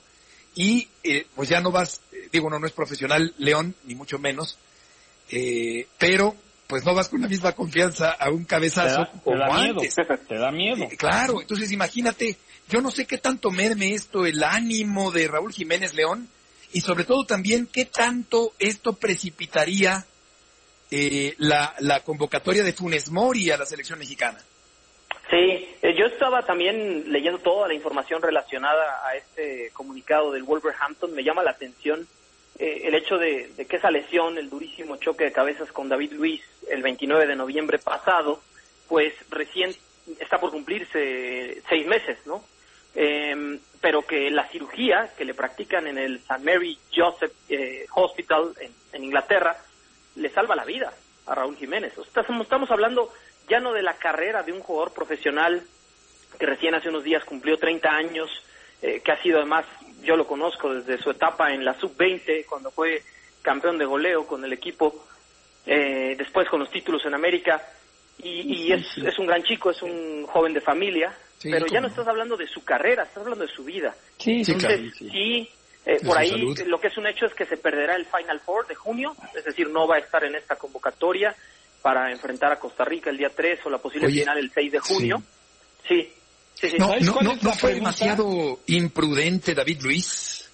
y eh, pues ya no vas, eh, digo, no, no es profesional, León, ni mucho menos, Eh, pero pues no vas con la misma confianza a un cabezazo te da, te como da antes. Miedo, te da miedo. Eh, claro, entonces imagínate, yo no sé qué tanto merme esto el ánimo de Raúl Jiménez León y sobre todo también qué tanto esto precipitaría eh, la, la convocatoria de Funes Mori a la selección mexicana. Sí, eh, yo estaba también leyendo toda la información relacionada a este comunicado del Wolverhampton. Me llama la atención eh, el hecho de, de que esa lesión, el durísimo choque de cabezas con David Luiz el veintinueve de noviembre pasado, pues recién está por cumplirse seis meses, ¿no? Eh, pero que la cirugía que le practican en el Saint Mary Joseph eh, Hospital en, en Inglaterra le salva la vida a Raúl Jiménez. O sea, estamos, estamos hablando ya no de la carrera de un jugador profesional que recién hace unos días cumplió treinta años, eh, que ha sido además, yo lo conozco desde su etapa en la sub veinte, cuando fue campeón de goleo con el equipo, eh, después con los títulos en América, y, y es, es un gran chico, es un joven de familia, sí, pero ya no estás hablando de su carrera, estás hablando de su vida. Sí, Entonces, sí, sí. sí eh, por ahí salud. Lo que es un hecho es que se perderá el Final Four de junio, es decir, no va a estar en esta convocatoria para enfrentar a Costa Rica el día tres o la posible Oye, final el seis de junio. Sí, sí, sí. sí. No, no, no, no fue demasiado imprudente David Luiz.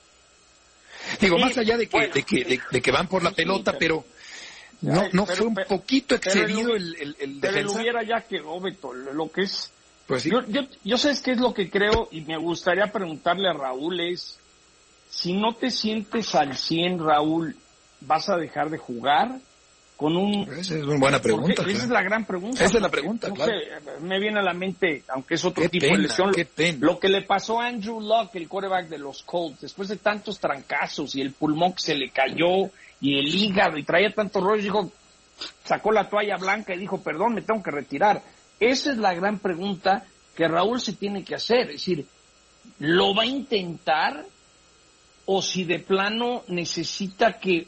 Digo, sí, más allá de que, bueno, de, que, de, de que van por la sí, pelota, sí, pero no, no pero, fue un poquito excedido el, el, el defensa. Pero hubiera ya quedó, Beto, lo que es... Pues sí. Yo, yo, yo sé qué es lo que creo y me gustaría preguntarle a Raúl es, si no te sientes al cien, Raúl, ¿vas a dejar de jugar? Con un... Esa es una buena pregunta. Claro. Esa es la gran pregunta. Esa es la pregunta, no claro. sé, me viene a la mente, aunque es otro qué tipo pena, de lesión, qué pena. Lo que le pasó a Andrew Luck, el quarterback de los Colts, después de tantos trancazos y el pulmón que se le cayó y el hígado y traía tantos rollos, dijo, sacó la toalla blanca y dijo, perdón, me tengo que retirar. Esa es la gran pregunta que Raúl se tiene que hacer. Es decir, ¿lo va a intentar o si de plano necesita que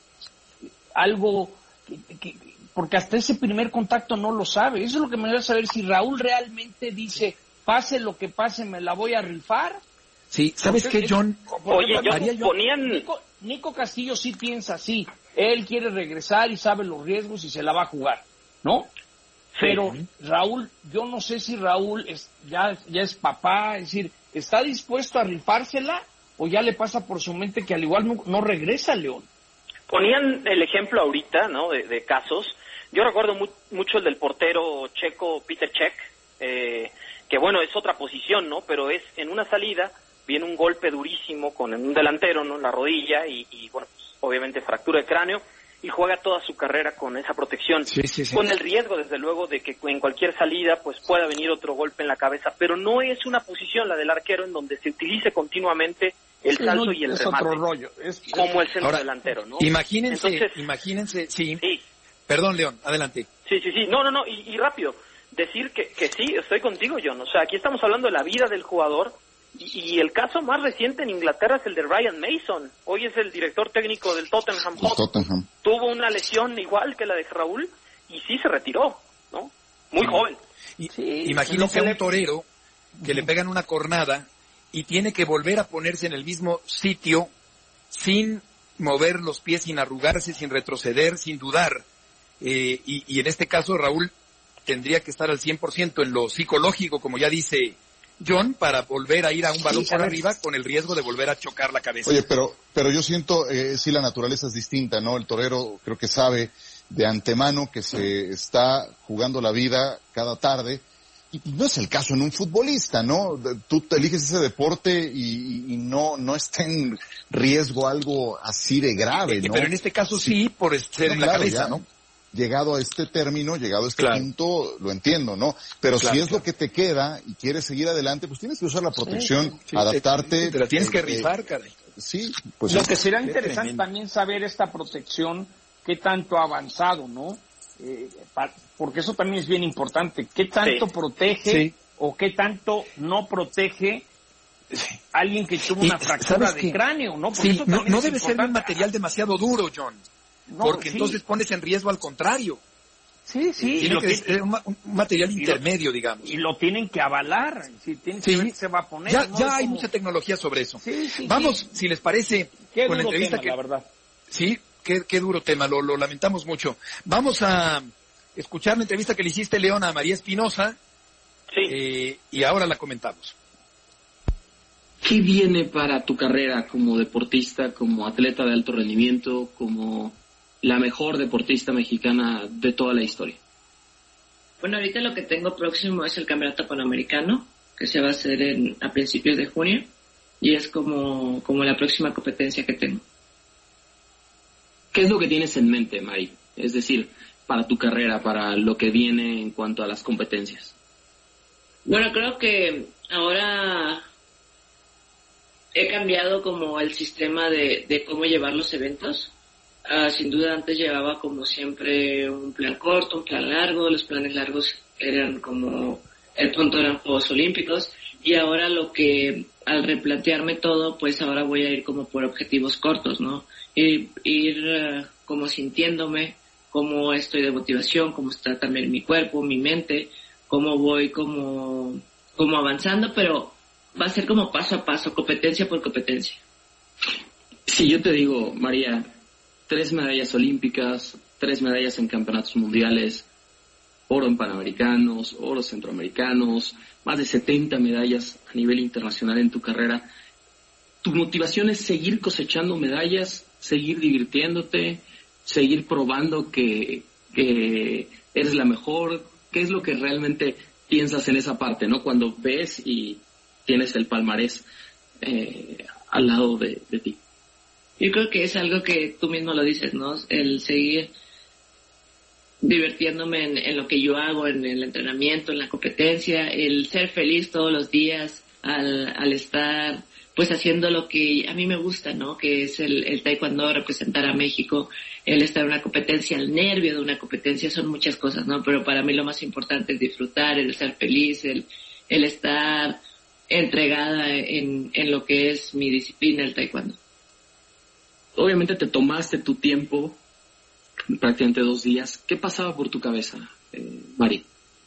algo... Que, que, porque hasta ese primer contacto no lo sabe? Eso es lo que me gustaría saber, si Raúl realmente dice, pase lo que pase, me la voy a rifar. Sí, ¿sabes porque, qué, John? Oye, yo ponían... Nico, Nico Castillo sí piensa así, él quiere regresar y sabe los riesgos y se la va a jugar, ¿no? Sí. Pero Raúl, yo no sé si Raúl es, ya, ya es papá, es decir, ¿está dispuesto a rifársela o ya le pasa por su mente que al igual no, no regresa a León? Ponían el ejemplo ahorita, ¿no? De, de casos. Yo recuerdo mu mucho el del portero checo Peter Cech, eh, que bueno, es otra posición, ¿no? Pero es en una salida, viene un golpe durísimo con un delantero, ¿no? En la rodilla y, y bueno, pues, obviamente fractura de cráneo y juega toda su carrera con esa protección. Sí, sí, sí. Con el riesgo, desde luego, de que en cualquier salida pues pueda venir otro golpe en la cabeza. Pero no es una posición, la del arquero, en donde se utilice continuamente el salto sí, y el es remate. Otro rollo. Es, como el centro ahora, delantero, ¿no? Imagínense, Entonces, imagínense, sí. sí. Perdón, León, adelante. Sí, sí, sí. No, no, no. Y, y rápido, decir que, que sí, estoy contigo, John. O sea, aquí estamos hablando de la vida del jugador. Y, y el caso más reciente en Inglaterra es el de Ryan Mason. Hoy es el director técnico del Tottenham Hotspur. Tottenham. Tuvo una lesión igual que la de Raúl y sí se retiró, ¿no? Muy sí. joven. Y, sí, imagínense a un le... torero que uh-huh. le pegan una cornada y tiene que volver a ponerse en el mismo sitio sin mover los pies, sin arrugarse, sin retroceder, sin dudar. Eh, y, y en este caso Raúl tendría que estar al cien por ciento en lo psicológico, como ya dice John, para volver a ir a un balón sí, por arriba con el riesgo de volver a chocar la cabeza. Oye, pero pero yo siento, eh, sí, la naturaleza es distinta, ¿no? El torero creo que sabe de antemano que se está jugando la vida cada tarde, y no es el caso en un futbolista, ¿no? Tú te eliges ese deporte y, y no no está en riesgo algo así de grave, ¿no? Pero en este caso sí, por ser no, en la claro, cabeza, ya, ¿no? Llegado a este término, llegado a este claro. punto, lo entiendo, ¿no? Pero claro, si es claro. lo que te queda y quieres seguir adelante, pues tienes que usar la protección, sí, sí, adaptarte. Te, te la tienes eh, que rifar, eh, caray. Sí, pues. Lo es, que será interesante tremendo. También saber esta protección, qué tanto ha avanzado, ¿no? Eh, pa, porque eso también es bien importante. ¿Qué tanto sí. protege sí. o qué tanto no protege alguien que tuvo una fractura de cráneo, ¿no? Porque sí, no, no debe ser un material demasiado duro, John. No, porque sí. entonces pones en riesgo al contrario. Sí, sí. Tiene que ser un, un material intermedio, lo, digamos. Y lo tienen que avalar. Sí, tienen sí. que ver, se va a poner. Ya, ¿no? ya hay como... mucha tecnología sobre eso. Sí, sí, Vamos, sí. si les parece, Qué con la entrevista tema, que... la verdad. Sí, qué, qué duro tema, lo, lo lamentamos mucho. Vamos a escuchar la entrevista que le hiciste, León, a María Espinosa. Sí. Eh, y ahora la comentamos. ¿Qué viene para tu carrera como deportista, como atleta de alto rendimiento, como la mejor deportista mexicana de toda la historia? Bueno, ahorita lo que tengo próximo es el Campeonato Panamericano, que se va a hacer en, a principios de junio, y es como, como la próxima competencia que tengo. ¿Qué es lo que tienes en mente, Mari? Es decir, para tu carrera, para lo que viene en cuanto a las competencias. Bueno, creo que ahora he cambiado como el sistema de, de cómo llevar los eventos. Uh, sin duda antes llevaba como siempre un plan corto, un plan largo. Los planes largos eran como el punto eran Juegos Olímpicos, y ahora lo que al replantearme todo, pues ahora voy a ir como por objetivos cortos, ¿no? Ir, ir uh, como sintiéndome, cómo estoy de motivación, cómo está también mi cuerpo, mi mente, cómo voy como, como avanzando, pero va a ser como paso a paso, competencia por competencia. Si yo te digo, María, tres medallas olímpicas, tres medallas en campeonatos mundiales, oro en panamericanos, oro centroamericanos, más de setenta medallas a nivel internacional en tu carrera, ¿tu motivación es seguir cosechando medallas, seguir divirtiéndote, seguir probando que, que eres la mejor? ¿Qué es lo que realmente piensas en esa parte, no? Cuando ves y tienes el palmarés eh, al lado de, de ti. Yo creo que es algo que tú mismo lo dices, ¿no? El seguir divirtiéndome en, en lo que yo hago, en el entrenamiento, en la competencia, el ser feliz todos los días al, al estar pues haciendo lo que a mí me gusta, ¿no? Que es el, el taekwondo, representar a México, el estar en una competencia, el nervio de una competencia, son muchas cosas, ¿no? Pero para mí lo más importante es disfrutar, el ser feliz, el, el estar entregada en, en lo que es mi disciplina, el taekwondo. Obviamente te tomaste tu tiempo, prácticamente dos días. ¿Qué pasaba por tu cabeza, eh, Mari?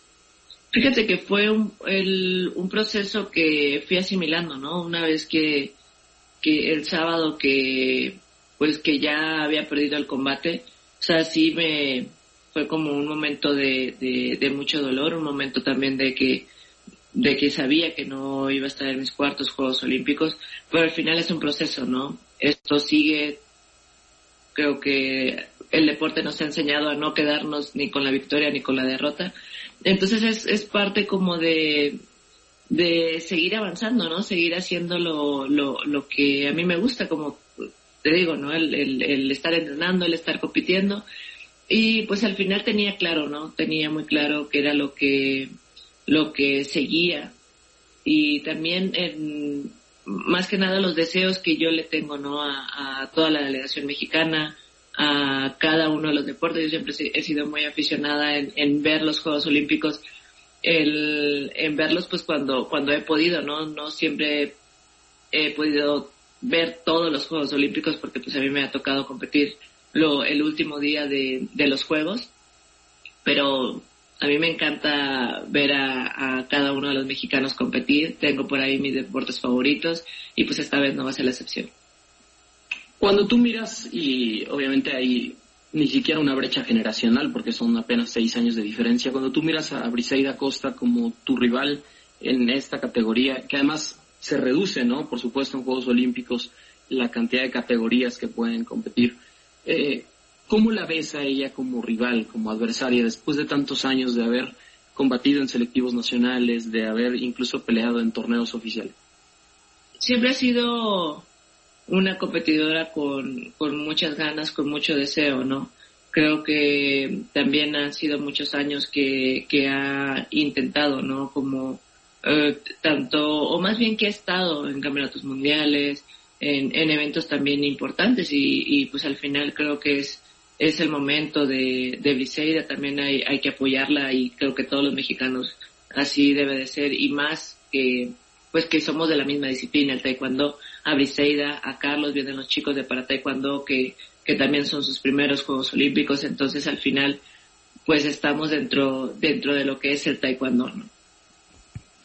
Fíjate que fue un, el, un proceso que fui asimilando, ¿no? Una vez que, que el sábado que, pues que ya había perdido el combate, o sea, sí me, fue como un momento de, de, de mucho dolor, un momento también de que, de que sabía que no iba a estar en mis cuartos Juegos Olímpicos, pero al final es un proceso, ¿no? Esto sigue, creo que el deporte nos ha enseñado a no quedarnos ni con la victoria ni con la derrota. Entonces es, es parte como de, de seguir avanzando, ¿no? Seguir haciendo lo, lo, lo que a mí me gusta, como te digo, ¿no? El, el, el estar entrenando, el estar compitiendo. Y pues al final tenía claro, ¿no? Tenía muy claro que era lo que, lo que seguía. Y también en, más que nada los deseos que yo le tengo, ¿no? A, a toda la delegación mexicana, a cada uno de los deportes. Yo siempre he sido muy aficionada en, en ver los Juegos Olímpicos, el, en verlos pues cuando, cuando he podido, ¿no? No siempre he podido ver todos los Juegos Olímpicos porque pues a mí me ha tocado competir lo, el último día de, de los Juegos, pero a mí me encanta ver a, a cada uno de los mexicanos competir. Tengo por ahí mis deportes favoritos y pues esta vez no va a ser la excepción. Cuando tú miras, y obviamente hay ni siquiera una brecha generacional porque son apenas seis años de diferencia, cuando tú miras a Briseida Costa como tu rival en esta categoría, que además se reduce, ¿no? Por supuesto en Juegos Olímpicos la cantidad de categorías que pueden competir. Eh, ¿Cómo la ves a ella como rival, como adversaria, después de tantos años de haber combatido en selectivos nacionales, de haber incluso peleado en torneos oficiales? Siempre ha sido una competidora con, con muchas ganas, con mucho deseo, ¿no? Creo que también han sido muchos años que, que ha intentado, ¿no? Como eh, tanto, o más bien que ha estado en campeonatos mundiales, en, en eventos también importantes y, y pues al final creo que es, es el momento de, de Briseida, también hay, hay que apoyarla y creo que todos los mexicanos así debe de ser y más que, pues que somos de la misma disciplina, el taekwondo. A Briseida, a Carlos, vienen los chicos de para taekwondo que, que también son sus primeros Juegos Olímpicos, entonces al final pues estamos dentro dentro de lo que es el taekwondo, ¿no?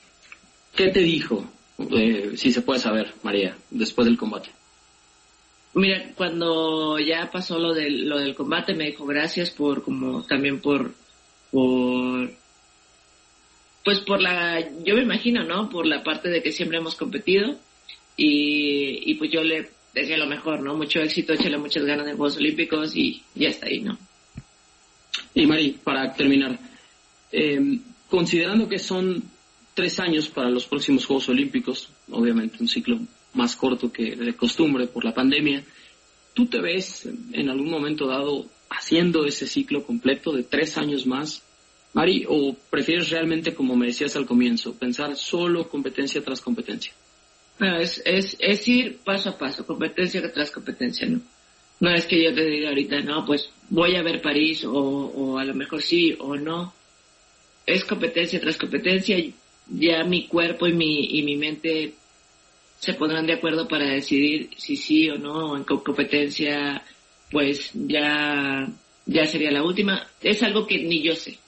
¿Qué te dijo, eh, si se puede saber, María, después del combate? Mira, cuando ya pasó lo del, lo del combate, me dijo gracias por, como también por, por, pues por la, yo me imagino, ¿no? Por la parte de que siempre hemos competido y, y pues yo le decía lo mejor, ¿no? Mucho éxito, échale muchas ganas en Juegos Olímpicos y ya está ahí, ¿no? Y Mari, para terminar, eh, considerando que son tres años para los próximos Juegos Olímpicos, obviamente un ciclo más corto que de costumbre por la pandemia, ¿tú te ves en algún momento dado haciendo ese ciclo completo de tres años más, Mari, o prefieres realmente, como me decías al comienzo, pensar solo competencia tras competencia? No, es, es, es ir paso a paso, competencia tras competencia, ¿no? No es que yo te diga ahorita, no, pues voy a ver París, o, o a lo mejor sí, o no. Es competencia tras competencia, ya mi cuerpo y mi, y mi mente se pondrán de acuerdo para decidir si sí o no, en competencia, pues ya, ya sería la última. Es algo que ni yo sé.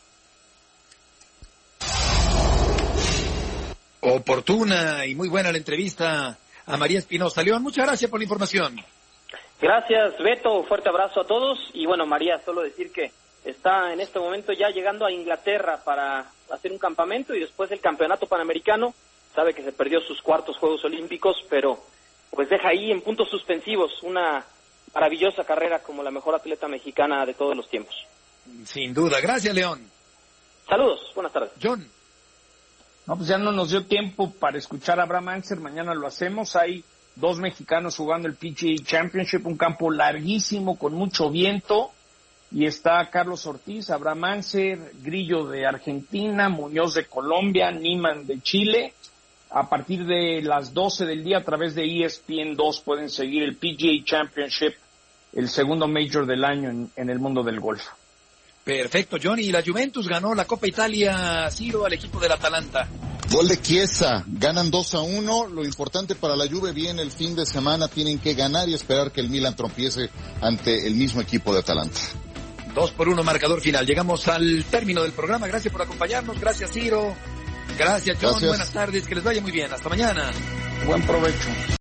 Oportuna y muy buena la entrevista a María Espinosa. León, muchas gracias por la información. Gracias, Beto. Fuerte abrazo a todos. Y bueno, María, solo decir que está en este momento ya llegando a Inglaterra para hacer un campamento y después del campeonato panamericano. Sabe que se perdió sus cuartos Juegos Olímpicos, pero pues deja ahí en puntos suspensivos una maravillosa carrera como la mejor atleta mexicana de todos los tiempos. Sin duda. Gracias, León. Saludos. Buenas tardes. John. No, pues ya no nos dio tiempo para escuchar a Abraham Anser. Mañana lo hacemos. Hay dos mexicanos jugando el P G A Championship, un campo larguísimo con mucho viento. Y está Carlos Ortiz, Abraham Anser, Grillo de Argentina, Muñoz de Colombia, Niemann de Chile. A partir de las doce del día, a través de E S P N dos, pueden seguir el P G A Championship, el segundo major del año en, en el mundo del golf. Perfecto, Johnny. La Juventus ganó la Copa Italia, Ciro, al equipo del Atalanta. Gol de Chiesa, ganan dos a uno. Lo importante para la Juve viene el fin de semana, tienen que ganar y esperar que el Milan tropiece ante el mismo equipo de Atalanta. Dos por uno, marcador final. Llegamos al término del programa. Gracias por acompañarnos. Gracias, Ciro. Gracias, John. Gracias. Buenas tardes. Que les vaya muy bien. Hasta mañana. Buen provecho.